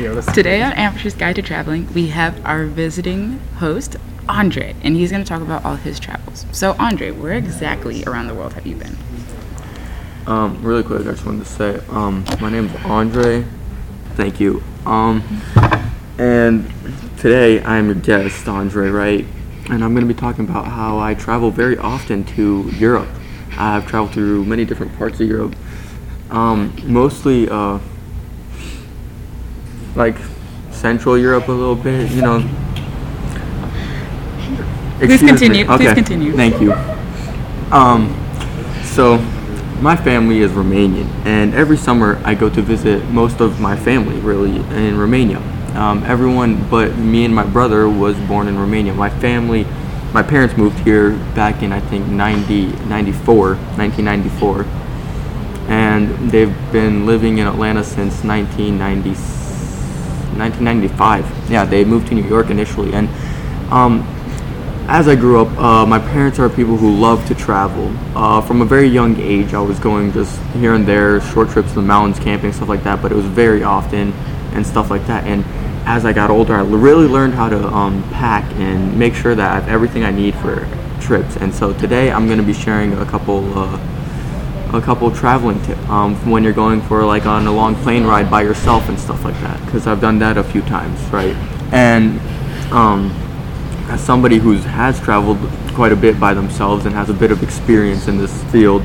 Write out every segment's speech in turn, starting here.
Today on Amateur's Guide to Traveling, we have our visiting host, Andre, and he's going to talk about all his travels. So, Andre, where exactly around the world have you been? Really quick, I just wanted to say, my name's Andre. Thank you. And today I'm your guest, Andre, right? And I'm going to be talking about how I travel very often to Europe. I've traveled through many different parts of Europe. Mostly, like Central Europe a little bit, you know. Please continue. Okay. Please continue. Thank you. So my family is Romanian, and every summer I go to visit most of my family, really, in Romania. Everyone but me and my brother was born in Romania. My parents moved here back in, I think, 1994, and they've been living in Atlanta since 1995. Yeah, they moved to New York initially, and as I grew up, my parents are people who love to travel. From a very young age, I was going just here and there, short trips to the mountains, camping, stuff like that, but it was very often and stuff like that. And as I got older, I really learned how to pack and make sure that I have everything I need for trips. And so today I'm going to be sharing a couple traveling tips when you're going for like on a long plane ride by yourself and stuff like that, because I've done that a few times, right? And as somebody who has traveled quite a bit by themselves and has a bit of experience in this field,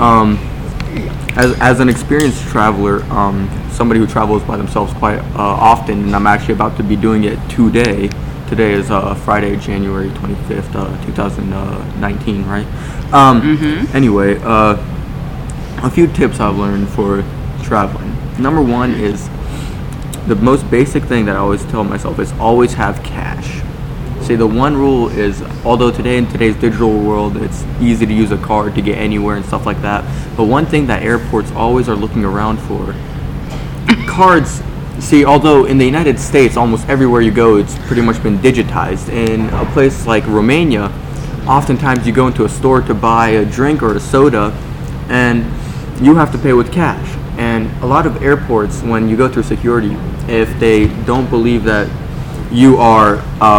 as an experienced traveler, somebody who travels by themselves quite often, and I'm actually about to be doing it today. Today is Friday, January 25th, 2019, right? Anyway, a few tips I've learned for traveling. Number one is the most basic thing that I always tell myself is always have cash. See, the one rule is, although today in today's digital world, it's easy to use a card to get anywhere and stuff like that, but one thing that airports always are looking around for, cards. See, although in the United States, almost everywhere you go, it's pretty much been digitized. In a place like Romania, oftentimes you go into a store to buy a drink or a soda, and you have to pay with cash. And a lot of airports, when you go through security, if they don't believe that you are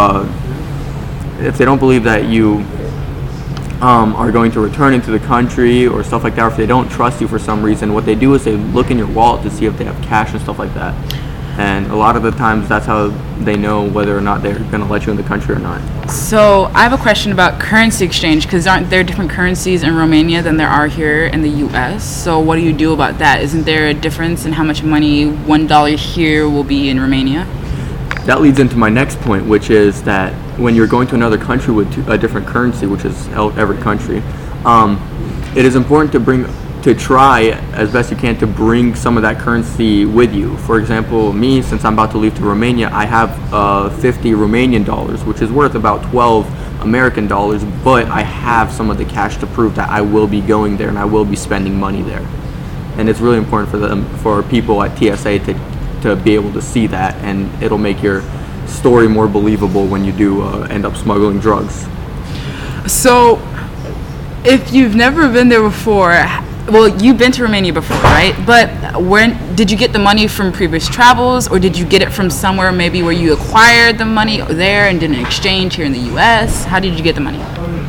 are going to return into the country or stuff like that, or if they don't trust you for some reason, what they do is they look in your wallet to see if they have cash and stuff like that. And a lot of the times that's how they know whether or not they're going to let you in the country or not. So I have a question about currency exchange, because aren't there different currencies in Romania than there are here in the U.S.? So what do you do about that? Isn't there a difference in how much money $1 here will be in Romania? That leads into my next point, which is that when you're going to another country with a different currency, which is every country, it is important to try as best you can to bring some of that currency with you. For example, me, since I'm about to leave to Romania, I have 50 Romanian dollars, which is worth about 12 American dollars, but I have some of the cash to prove that I will be going there and I will be spending money there. And it's really important for people at TSA to be able to see that, and it'll make your story more believable when you do end up smuggling drugs. So, if you've never been there before, well, you've been to Romania before, right? But when did you get the money from previous travels, or did you get it from somewhere maybe where you acquired the money there and did an exchange here in the U.S.? How did you get the money?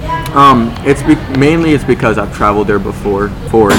It's because I've traveled there before,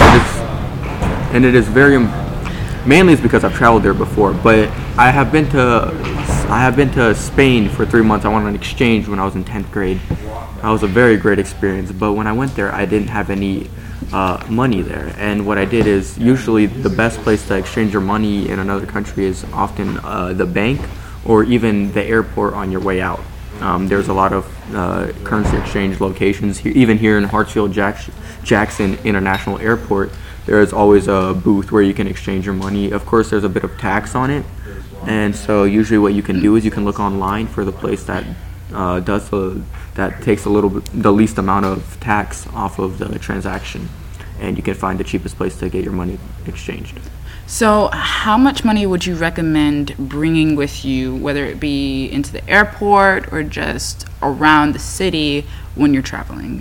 mainly it's because I've traveled there before, but I have been to Spain for 3 months. I went on an exchange when I was in 10th grade. That was a very great experience, but when I went there, I didn't have any money there. And what I did is, usually the best place to exchange your money in another country is often the bank or even the airport on your way out. There's a lot of currency exchange locations here, even here in Hartsfield-Jackson International Airport. There's always a booth where you can exchange your money. Of course, there's a bit of tax on it, and so usually what you can do is you can look online for the place that takes the least amount of tax off of the transaction, and you can find the cheapest place to get your money exchanged. So how much money would you recommend bringing with you, whether it be into the airport or just around the city when you're traveling?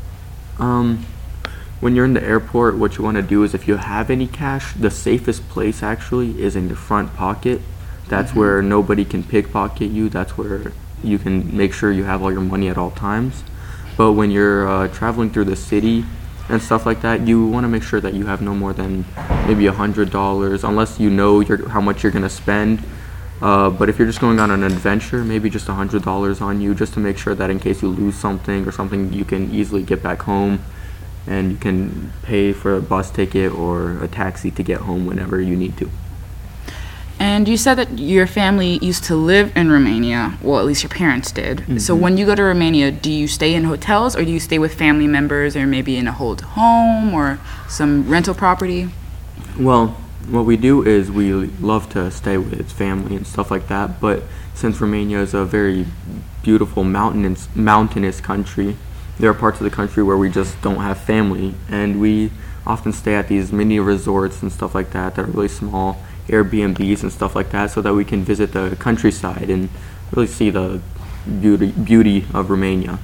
When you're in the airport, what you want to do is, if you have any cash, the safest place actually is in your front pocket. That's where nobody can pickpocket you. That's where you can make sure you have all your money at all times. But when you're traveling through the city and stuff like that, you want to make sure that you have no more than maybe $100, unless you know how much you're gonna spend. But if you're just going on an adventure, maybe just $100 on you, just to make sure that in case you lose something or something, you can easily get back home, and you can pay for a bus ticket or a taxi to get home whenever you need to. And you said that your family used to live in Romania. Well, at least your parents did. So when you go to Romania, do you stay in hotels, or do you stay with family members, or maybe in a old home or some rental property? Well, what we do is we love to stay with family and stuff like that, but since Romania is a very beautiful mountainous country, there are parts of the country where we just don't have family, and we often stay at these mini resorts and stuff like that that are really small, Airbnbs and stuff like that, so that we can visit the countryside and really see the beauty of Romania.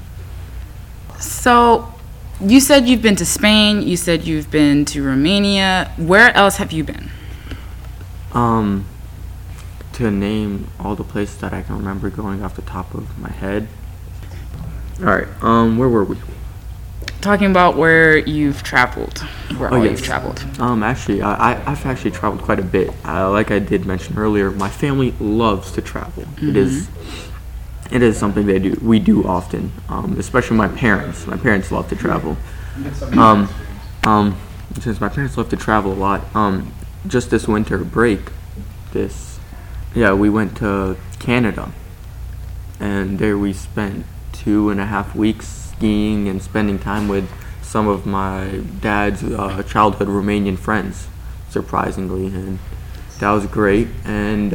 So you said you've been to Spain, you said you've been to Romania. Where else have you been? To name all the places that I can remember going off the top of my head. Alright, where were we? Talking about where you've traveled. Where all yes. you've traveled. Actually, I've actually traveled quite a bit. Like I did mention earlier, my family loves to travel. It is something we do often. Especially my parents. My parents love to travel. Since my parents love to travel a lot, just this winter break, we went to Canada, and there we spent 2.5 weeks skiing and spending time with some of my dad's childhood Romanian friends, surprisingly, and that was great. And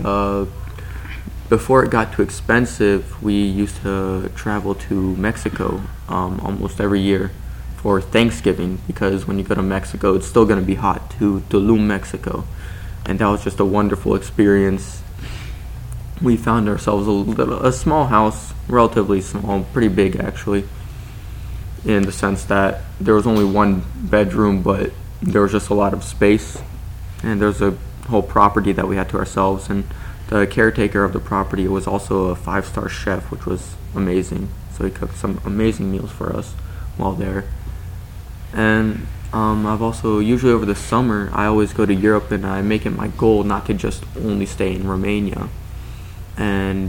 before it got too expensive, we used to travel to Mexico almost every year for Thanksgiving, because when you go to Mexico, it's still going to be hot, to Tulum, Mexico, and that was just a wonderful experience. We found ourselves a small house, relatively small, pretty big actually, in the sense that there was only one bedroom, but there was just a lot of space, and there's a whole property that we had to ourselves, and the caretaker of the property was also a 5-star chef, which was amazing, so he cooked some amazing meals for us while there. And I've also, usually over the summer, I always go to Europe, and I make it my goal not to just only stay in Romania. And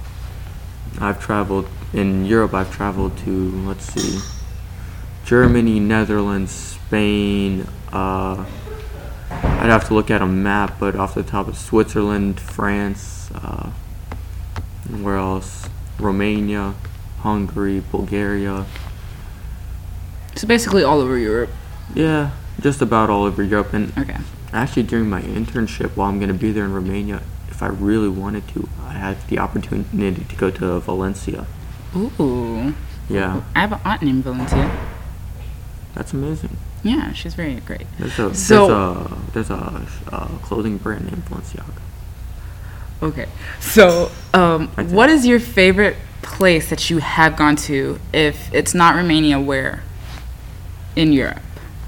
I've traveled in Europe. I've traveled to, Germany, Netherlands, Spain. I'd have to look at a map, but off the top of Switzerland, France, where else? Romania, Hungary, Bulgaria. So basically all over Europe. Yeah, just about all over Europe. And Okay. actually, during my internship, while I'm going to be there in Romania, if I really wanted to, I had the opportunity to go to Valencia. Ooh. Yeah, I have an aunt named Valencia. that's amazing. Yeah, she's very great. There's a clothing brand named Balenciaga. Okay. So, Right there. what is your favorite place that you have gone to? If it's not Romania, where? In Europe.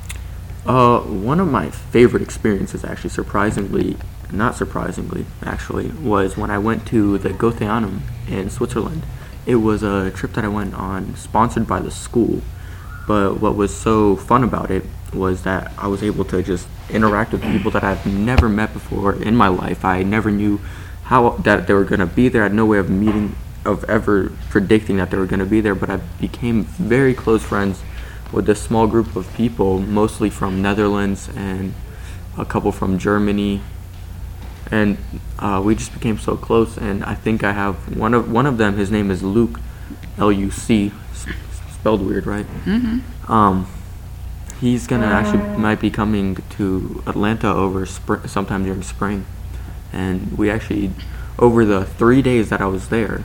One of my favorite experiences, actually, not surprisingly, was when I went to the Goetheanum in Switzerland. It was a trip that I went on, sponsored by the school. But what was so fun about it was that I was able to just interact with people that I've never met before in my life. I never knew that they were going to be there. I had no way of ever predicting that they were going to be there. But I became very close friends with this small group of people, mostly from Netherlands and a couple from Germany. And we just became so close. And I think I have one of them. His name is Luc, L-U-C. Spelled weird, right? Mm-hmm. He's might be coming to Atlanta over sometime during spring, and we actually, over the 3 days that I was there,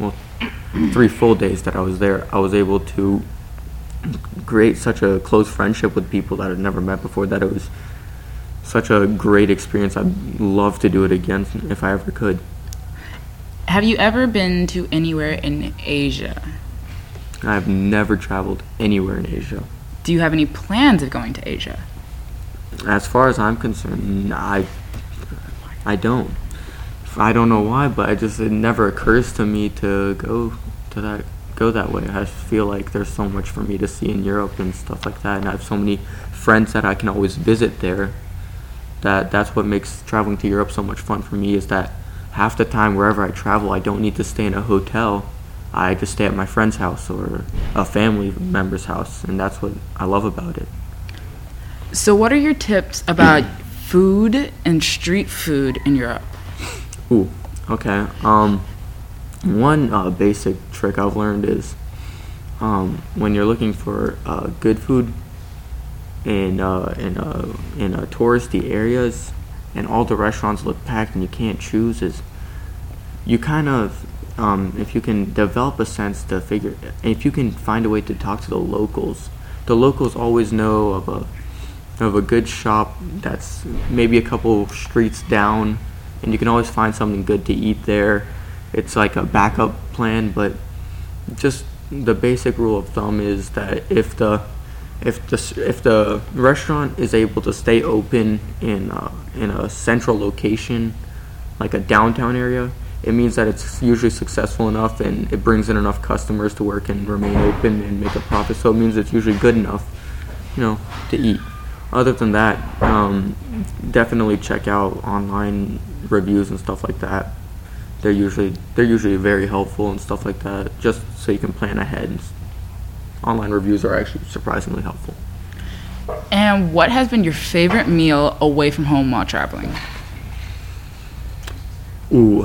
3 full days that I was there, I was able to create such a close friendship with people that I'd never met before, that it was such a great experience. I'd love to do it again if I ever could. Have you ever been to anywhere in Asia? I've never traveled anywhere in Asia. Do you have any plans of going to Asia? As far as I'm concerned, I don't. I don't know why, but it never occurs to me to go that way. I feel like there's so much for me to see in Europe and stuff like that, and I have so many friends that I can always visit there. That's what makes traveling to Europe so much fun for me, is that half the time wherever I travel, I don't need to stay in a hotel. I just stay at my friend's house or a family member's house, and that's what I love about it. So what are your tips about food and street food in Europe? Ooh, okay. One basic trick I've learned is when you're looking for good food in touristy areas, and all the restaurants look packed and you can't choose, is you kind of if you can develop a sense to figure, if you can find a way to talk to the locals always know of a good shop that's maybe a couple streets down, and you can always find something good to eat there. It's like a backup plan, but just the basic rule of thumb is that if the restaurant is able to stay open in a central location, like a downtown area, it means that it's usually successful enough and it brings in enough customers to work and remain open and make a profit. So it means it's usually good enough, to eat. Other than that, definitely check out online reviews and stuff like that. They're usually very helpful and stuff like that, just so you can plan ahead. Online reviews are actually surprisingly helpful. And what has been your favorite meal away from home while traveling? Ooh,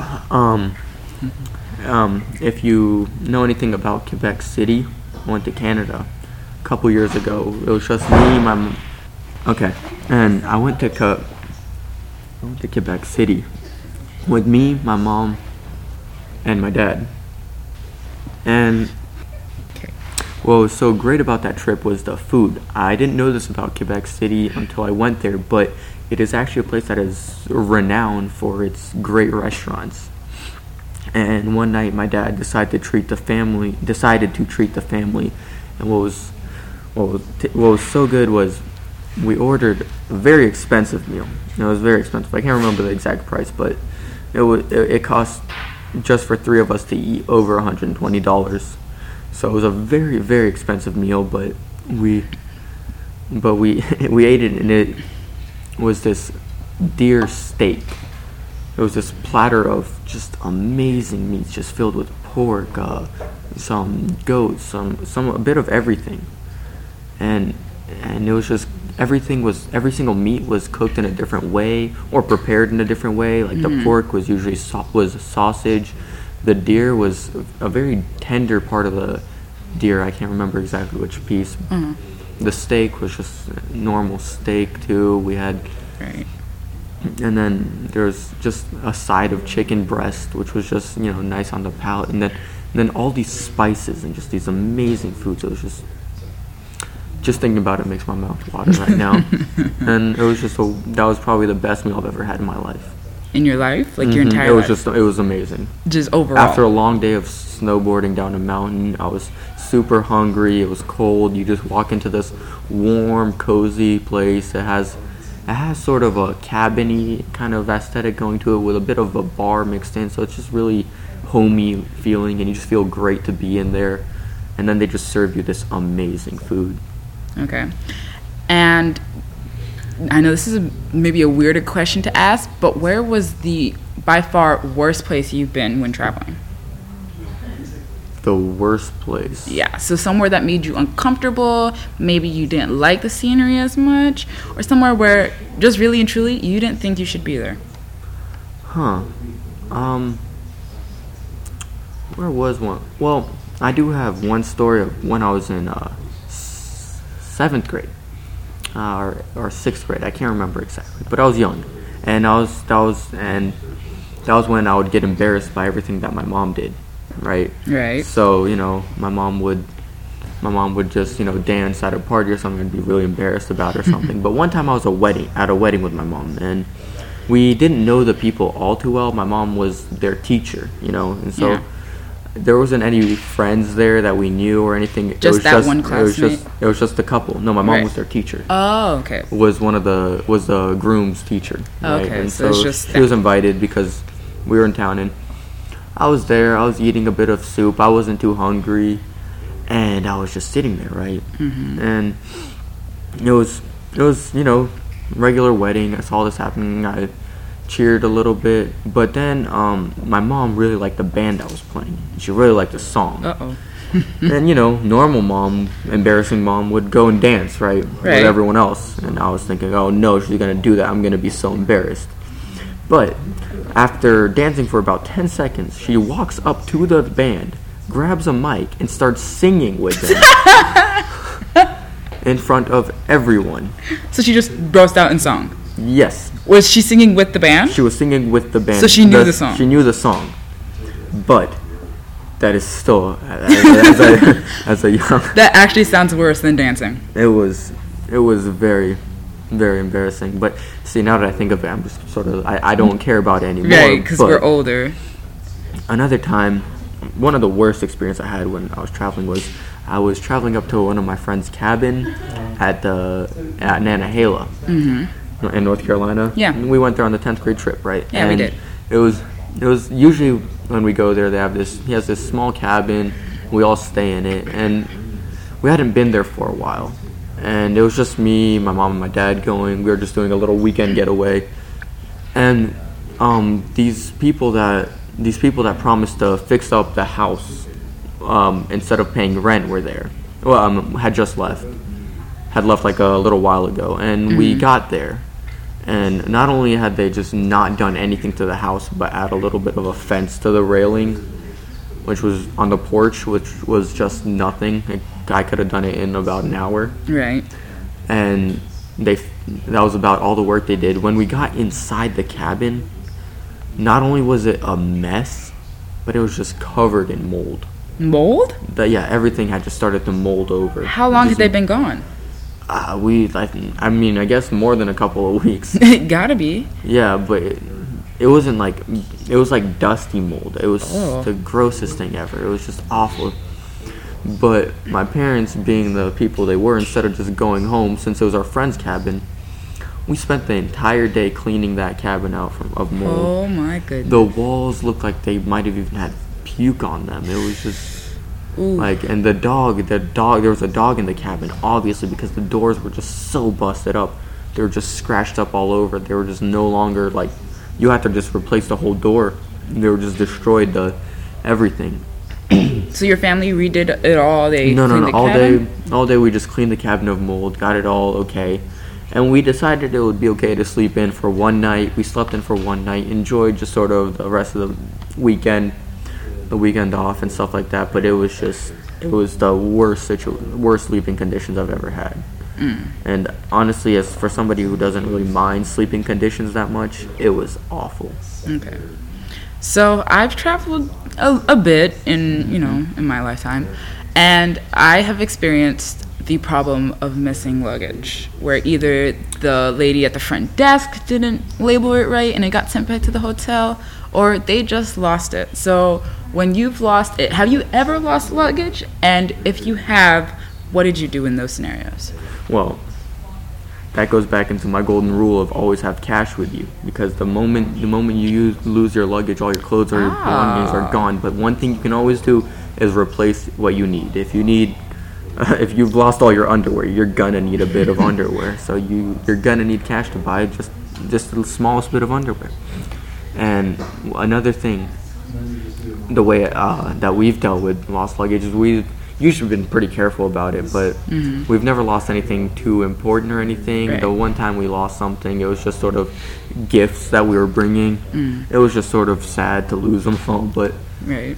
if you know anything about Quebec City, I went to Canada a couple years ago. It was just me, and I went to Quebec City with me, my mom, and my dad. And what was so great about that trip was the food. I didn't know this about Quebec City until I went there, but it is actually a place that is renowned for its great restaurants. And one night my dad decided to treat the family, and what was so good was we ordered a very expensive meal. It was very expensive. I can't remember the exact price, but it cost just for 3 of us to eat over $120. So it was a very, very expensive meal, but we ate it, and it was this deer steak. It was this platter of just amazing meats, just filled with pork, some goat, a bit of everything, and it was just every single meat was cooked in a different way or prepared in a different way. Like the pork was usually was sausage. The deer was a very tender part of the deer. I can't remember exactly which piece. The steak was just normal steak too. We had, right. And then there was just a side of chicken breast, which was just nice on the palate. And then all these spices and just these amazing foods. It was just thinking about it makes my mouth water right now. And it was that was probably the best meal I've ever had in my life. In your life? Like your entire life? It was amazing. Just overall? After a long day of snowboarding down a mountain, I was super hungry. It was cold. You just walk into this warm, cozy place. It has sort of a cabin-y kind of aesthetic going to it with a bit of a bar mixed in. So it's just really homey feeling, and you just feel great to be in there. And then they just serve you this amazing food. Okay. And I know this is maybe a weirder question to ask, but where was the by far worst place you've been when traveling? The worst place? Yeah, so somewhere that made you uncomfortable, maybe you didn't like the scenery as much, or somewhere where just really and truly you didn't think you should be there. Where was one? Well, I do have one story of when I was in 7th grade. Or 6th grade, I can't remember exactly, but I was young, and that was when I would get embarrassed by everything that my mom did, right? Right. So my mom would just dance at a party or something and be really embarrassed about it or something. But one time I was at a wedding with my mom, and we didn't know the people all too well. My mom was their teacher, and so. Yeah. There wasn't any friends there that we knew or anything. One classmate? It was just a couple. No, my mom was their teacher. Oh, okay. Was the groom's teacher. Right? Okay, and so it's just she was invited because We were in town, and I was there. I was eating a bit of soup. I wasn't too hungry, and I was just sitting there, right? And it was regular wedding. I saw this happening. I cheered a little bit, but then my mom really liked the band that was playing. She really liked the song. Uh-oh. And normal mom, embarrassing mom would go and dance, right, with everyone else. And I was thinking, oh no, she's gonna do that. I'm gonna be so embarrassed. But after dancing for about 10 seconds, she walks up to the band, grabs a mic, and starts singing with them in front of everyone. So she just burst out in song. Yes. Was she singing with the band? She was singing with the band. So she knew the song. She knew the song. But that is still, as a young... That actually sounds worse than dancing. It was very, very embarrassing. But see, now that I think of it, I'm just sort of, I don't care about it anymore. Right, because we're older. Another time, one of the worst experience I had when I was traveling was I was traveling up to one of my friend's cabin at Nantahala in North Carolina. Yeah. And we went there on the 10th grade trip, right? Yeah, we did. It was usually when we go there, he has this small cabin. We all stay in it, and we hadn't been there for a while. And it was just me, my mom, and my dad going. We were just doing a little weekend getaway. And these people that promised to fix up the house instead of paying rent were there. Well, had left like a little while ago, and we got there. And not only had they just not done anything to the house, but add a little bit of a fence to the railing, which was on the porch, which was just nothing. I could have done it in about an hour. Right. And that was about all the work they did. When we got inside the cabin, not only was it a mess, but it was just covered in mold. Mold? Everything had just started to mold over. How long had they been gone? I guess more than a couple of weeks. It gotta be. Yeah, but it wasn't like, it was like dusty mold. It was the grossest thing ever. It was just awful. But my parents, being the people they were, instead of just going home, since it was our friend's cabin, we spent the entire day cleaning that cabin out of mold. Oh my goodness. The walls looked like they might have even had puke on them. It was just... Ooh. And the dog, there was a dog in the cabin, obviously, because the doors were just so busted up. They were just scratched up all over. They were just no longer, you had to just replace the whole door. They were just destroyed, everything. So your family redid it all? No. All day we just cleaned the cabin of mold, got it all okay. And we decided it would be okay to sleep in for one night. We slept in for one night, enjoyed just sort of the rest of the weekend off and stuff like that, but it was the worst sleeping conditions I've ever had. And honestly, as for somebody who doesn't really mind sleeping conditions that much, it was awful. Okay. So I've traveled a bit in my lifetime, and I have experienced the problem of missing luggage, where either the lady at the front desk didn't label it right and it got sent back to the hotel, or they just lost it. So when you've lost it, have you ever lost luggage? And if you have, what did you do in those scenarios? Well, that goes back into my golden rule of always have cash with you, because the moment you lose your luggage, all your clothes or your belongings are gone. But one thing you can always do is replace what you need. If you've lost all your underwear, you're gonna need a bit of underwear. So you're gonna need cash to buy just the smallest bit of underwear. And another thing, the way that we've dealt with lost luggage is we've usually been pretty careful about it, but we've never lost anything too important or anything. Right. The one time we lost something, it was just sort of gifts that we were bringing. It was just sort of sad to lose them all, but Right.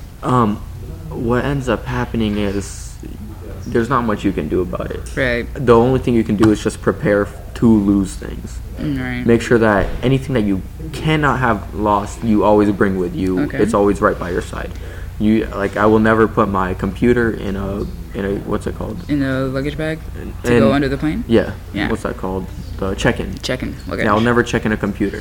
What ends up happening is there's not much you can do about it. Right. The only thing you can do is just prepare to lose things. Right. Make sure that anything that you cannot have lost, you always bring with you. Okay. It's always right by your side. I will never put my computer in a what's it called? In a luggage bag to go under the plane? Yeah. Yeah. What's that called? The check-in. Check-in luggage. Yeah, I'll never check in a computer.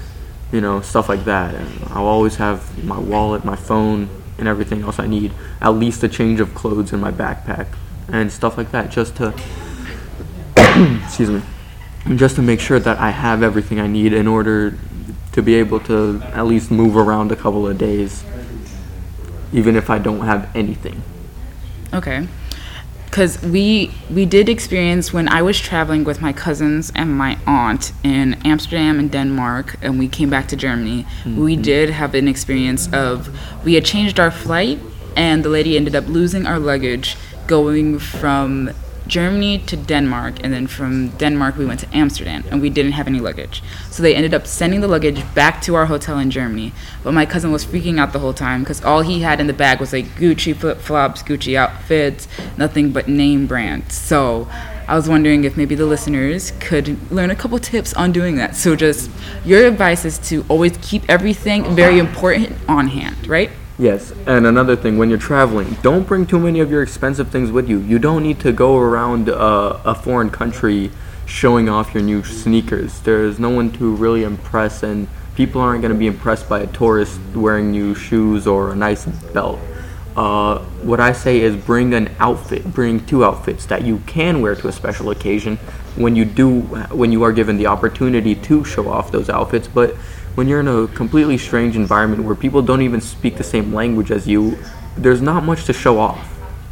Stuff like that. And I'll always have my wallet, my phone, and everything else I need. At least a change of clothes in my backpack and stuff like that, just to excuse me, just to make sure that I have everything I need in order to be able to at least move around a couple of days, even if I don't have anything. Okay. Because we did experience when I was traveling with my cousins and my aunt in Amsterdam and Denmark, and we came back to Germany. We did have an experience of, we had changed our flight, and the lady ended up losing our luggage going from Germany to Denmark, and then from Denmark we went to Amsterdam, and we didn't have any luggage. So they ended up sending the luggage back to our hotel in Germany. But my cousin was freaking out the whole time because all he had in the bag was like Gucci flip-flops, Gucci outfits, nothing but name brands. So I was wondering if maybe the listeners could learn a couple tips on doing that. So just your advice is to always keep everything very important on hand, right? Yes, and another thing, when you're traveling, don't bring too many of your expensive things with you. You don't need to go around a foreign country showing off your new sneakers. There's no one to really impress, and people aren't going to be impressed by a tourist wearing new shoes or a nice belt. What I say is bring two outfits that you can wear to a special occasion when you are given the opportunity to show off those outfits. But when you're in a completely strange environment where people don't even speak the same language as you, there's not much to show off.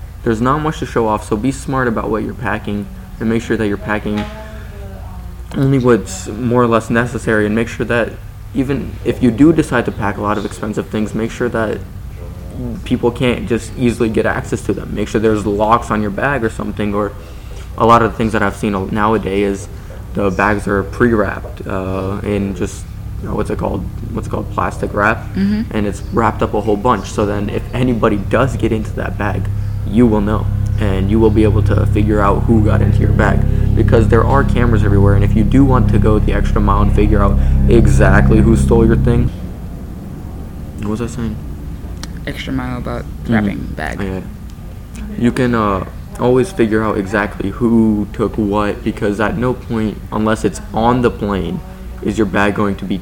So be smart about what you're packing, and make sure that you're packing only what's more or less necessary, and make sure that even if you do decide to pack a lot of expensive things, make sure that people can't just easily get access to them. Make sure there's locks on your bag or something, or a lot of the things that I've seen nowadays, the bags are pre-wrapped in just what's it called plastic wrap, and it's wrapped up a whole bunch, so then if anybody does get into that bag, you will know, and you will be able to figure out who got into your bag, because there are cameras everywhere. And if you do want to go the extra mile and figure out exactly who stole your thing, what was I saying? Extra mile about wrapping bag. Yeah. You can always figure out exactly who took what, because at no point, unless it's on the plane, is your bag going to be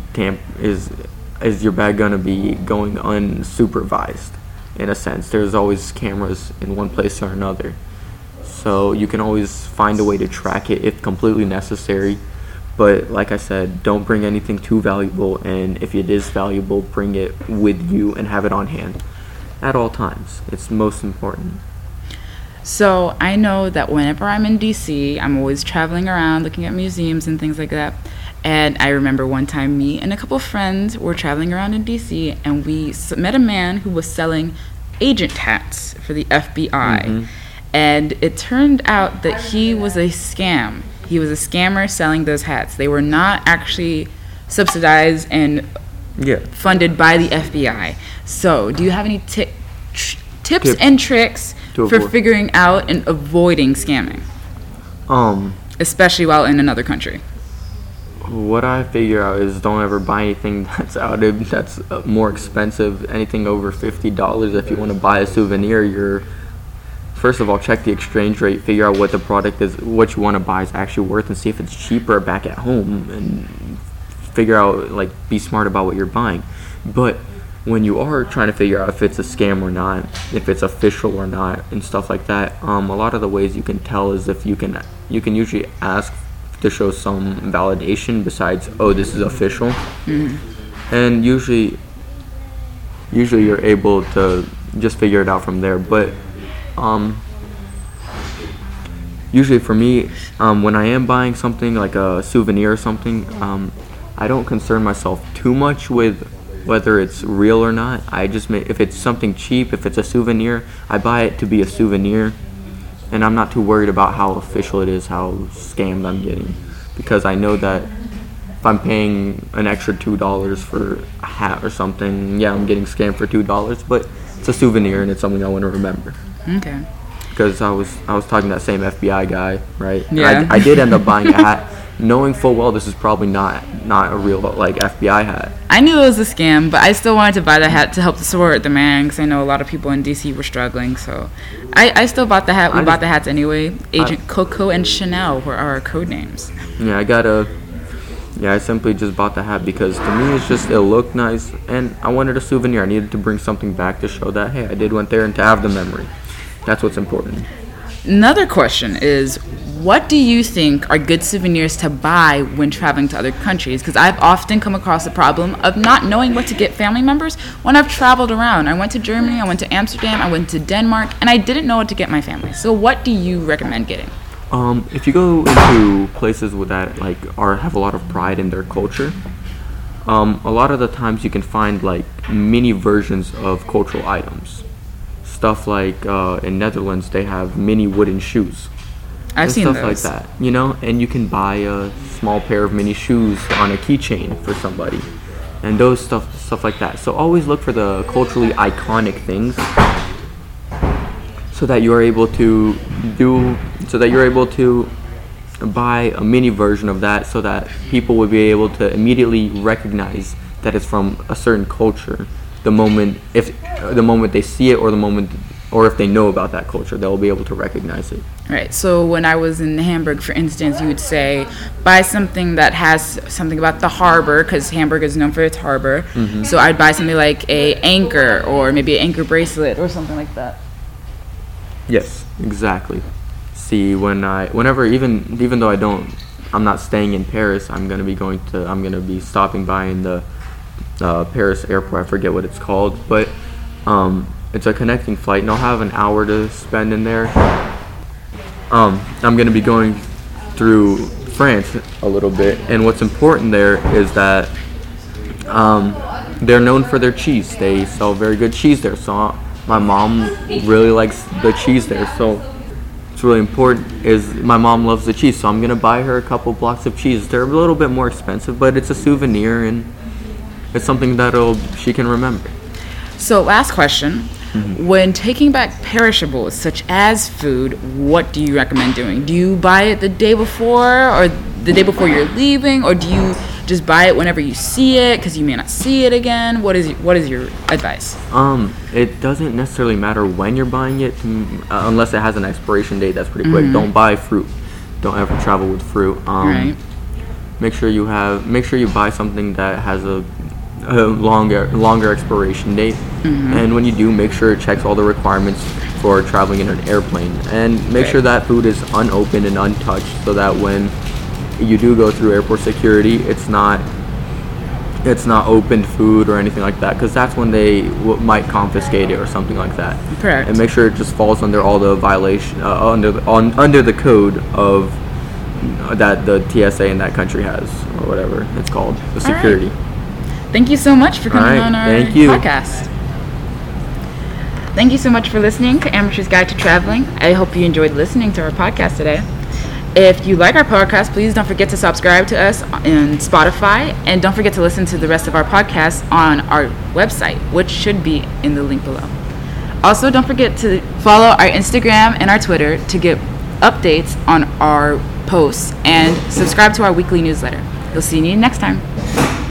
is your bag going to be going unsupervised. In a sense, there's always cameras in one place or another, so you can always find a way to track it if completely necessary. But like I said, don't bring anything too valuable, and if it is valuable, bring it with you and have it on hand at all times. It's most important. So I know that whenever I'm in DC, I'm always traveling around looking at museums and things like that. And I remember one time me and a couple of friends were traveling around in DC, and we met a man who was selling agent hats for the FBI. And it turned out that he was a scam. He was a scammer selling those hats. They were not actually subsidized and funded by the FBI. So do you have any tips and tricks for figuring out and avoiding scamming? Especially while in another country. What I figure out is don't ever buy anything that's more expensive. Anything over $50. If you want to buy a souvenir, first of all, check the exchange rate, figure out what the product is, what you want to buy is actually worth, and see if it's cheaper back at home, and figure out, be smart about what you're buying. But when you are trying to figure out if it's a scam or not, if it's official or not, and stuff like that, a lot of the ways you can tell is if you can usually ask to show some validation besides, oh, this is official. And usually you're able to just figure it out from there. But usually for me, when I am buying something like a souvenir or something, I don't concern myself too much with whether it's real or not. I just if it's something cheap, if it's a souvenir, I buy it to be a souvenir. And I'm not too worried about how official it is, how scammed I'm getting. Because I know that if I'm paying an extra $2 for a hat or something, yeah, I'm getting scammed for $2, but it's a souvenir and it's something I want to remember. Okay. Because I was talking to that same FBI guy, right? Yeah. I did end up buying a hat, knowing full well this is probably not a real FBI hat. I knew it was a scam, but I still wanted to buy the hat to help support the man, because I know a lot of people in DC were struggling. So I still bought the hat. We bought the hats anyway. Agent Coco and Chanel were our code names. Yeah, I simply just bought the hat because to me it looked nice, and I wanted a souvenir. I needed to bring something back to show that, hey, I did went there, and to have the memory. That's what's important. Another question is, what do you think are good souvenirs to buy when traveling to other countries? Because I've often come across the problem of not knowing what to get family members when I've traveled around. I went to Germany, I went to Amsterdam, I went to Denmark, and I didn't know what to get my family. So what do you recommend getting? If you go into places with that have a lot of pride in their culture, a lot of the times you can find like mini versions of cultural items. Stuff like in Netherlands they have mini wooden shoes. I've seen stuff those. like that, and you can buy a small pair of mini shoes on a keychain for somebody, and those stuff like that. So always look for the culturally iconic things, so that you're able to buy a mini version of that, so that people would be able to immediately recognize that it's from a certain culture the moment they see it, or if they know about that culture, they'll be able to recognize it. Right. So when I was in Hamburg, for instance, you would say buy something that has something about the harbor, because Hamburg is known for its harbor. Mm-hmm. So I'd buy something like a anchor, or maybe an anchor bracelet or something like that. Yes, exactly. See, whenever even though I'm not staying in Paris, I'm gonna be stopping by in the Paris airport. I forget what it's called, but it's a connecting flight, and I'll have an hour to spend in there. I'm going to be going through France a little bit, and what's important there is that they're known for their cheese. They sell very good cheese there, so my mom really likes the cheese there. So it's really important is my mom loves the cheese, so I'm going to buy her a couple blocks of cheese. They're a little bit more expensive, but it's a souvenir, and it's something that she can remember. So last question. Mm-hmm. When taking back perishables such as food, what do you recommend doing? Do you buy it the day before, or the day before you're leaving, or do you just buy it whenever you see it because you may not see it again? What is your advice? It doesn't necessarily matter when you're buying it, unless it has an expiration date that's pretty quick. Mm-hmm. Don't buy fruit. Don't ever travel with fruit. Right. Make sure you buy something that has a longer expiration date. Mm-hmm. And when you do, make sure it checks all the requirements for traveling in an airplane, and make sure that food is unopened and untouched, so that when you do go through airport security, it's not opened food or anything like that, because that's when they might confiscate it or something like that. Correct. And make sure it just falls under all the violation under the code of that the TSA in that country has, or whatever it's called, the security. All right. Thank you so much for coming on our podcast. Thank you so much for listening to Amateur's Guide to Traveling. I hope you enjoyed listening to our podcast today. If you like our podcast, please don't forget to subscribe to us on Spotify, and don't forget to listen to the rest of our podcasts on our website, which should be in the link below. Also, don't forget to follow our Instagram and our Twitter to get updates on our posts, and subscribe to our weekly newsletter. We'll see you next time.